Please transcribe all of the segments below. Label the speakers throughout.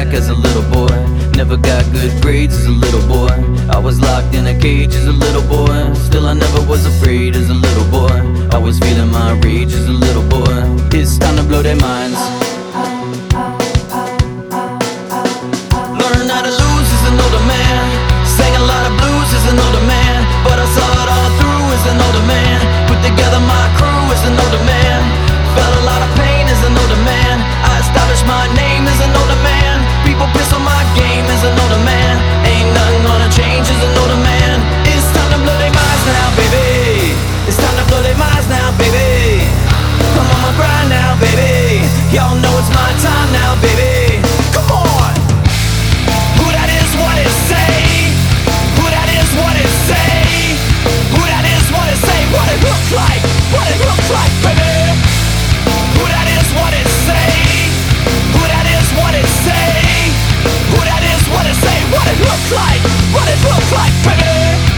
Speaker 1: back as a little boy. Never got good grades as a little boy. I was locked in a cage as a little boy. Still I never was afraid as a little boy. I was feeling my rage as a little boy. It's time to blow their minds. Learn how to lose as an older man. Sang a lot of blues as an older man, but I saw it all through as an older man. Put together my crew as an older man. Felt a lot of pain as an older man. I established my name as an older man. People piss on my game as an older man. Ain't nothing gonna change as an older man. It's time to blow their minds now, baby. It's time to blow their minds now, baby. I'm on my grind now, baby. Y'all know it's my time now, baby. Come on. Who that is, what it say? Who that is, what it say? Who that is, what it say? What it looks like? What it looks like, baby? Who that is, what it say? Who that is, what it say? Who that is, what it say? What it looks like? What it looks like, baby?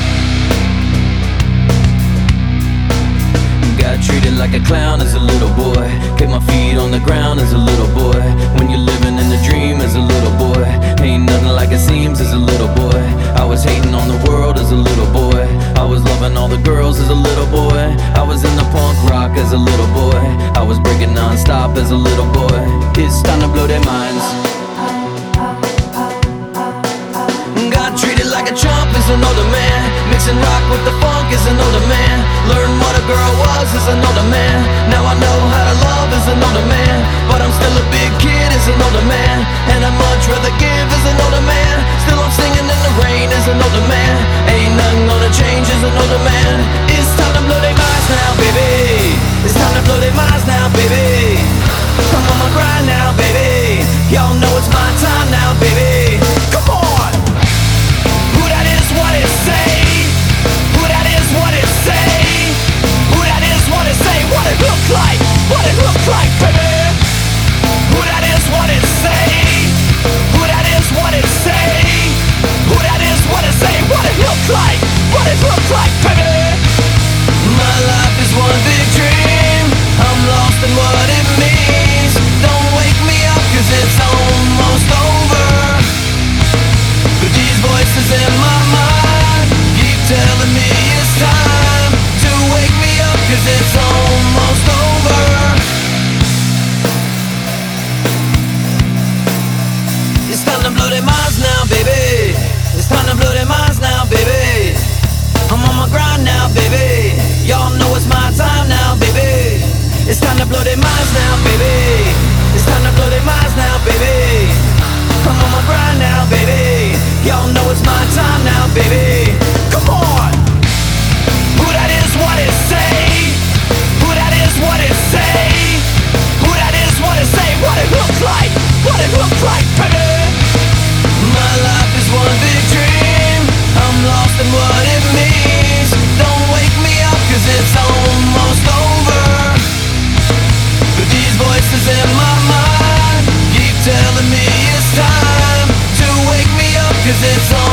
Speaker 1: Got treated like a clown as a little boy. Kept my feet on the ground as a little boy. When you're living in a dream as a little boy, ain't nothing like it seems as a little boy. I was hating on the world as a little boy. I was loving all the girls as a little boy. I was in the punk rock as a little boy. I was breaking non-stop as a little boy. It's time to blow their minds. Got treated like a chump as an older man. Mixing rock with the funk as an older man. Learned what a girl was as an older man. Now I know how to love as an older man. But I'm still a big kid as an older man. And I'd much rather give as an older man. Still I'm singing in the rain as an older man. Ain't nothing gonna change as an older man. It's time to blow their minds now, baby. It's time to blow their minds now, baby. I'm on my grind now, baby. Y'all know it's my time now, baby. Come on. Who that is, what it say? Who that is, what it say? Who that is, what it say? What it looks like? What it looks like, baby? Who that is, what it say? Who that is, what it say? Who that is, what it say? What it looks like? What it looks like, baby? My life is one big dream. I'm lost in what it means. Don't wake me up, 'cause it's almost over. But these voices in my mind keep telling me it's time to wake me up, 'cause it's almost over. It's time to blow their minds now, baby. It's time to blow their minds now, baby. I'm on my grind now, baby. Y'all know it's my time now, baby. It's time to blow their minds now, baby. It's time to blow their minds now, baby. I'm on my grind now, baby. Y'all know it's my time now, baby. Come on. Who that is, what it say? Who that is, what it say? Who that is, what it say? What it looks like? What it looks like, baby? My life is one big dream. I'm lost in what it means. Don't wake me up, 'cause it's almost over. But these voices in my mind keep telling me it's time to wake me up, 'cause it's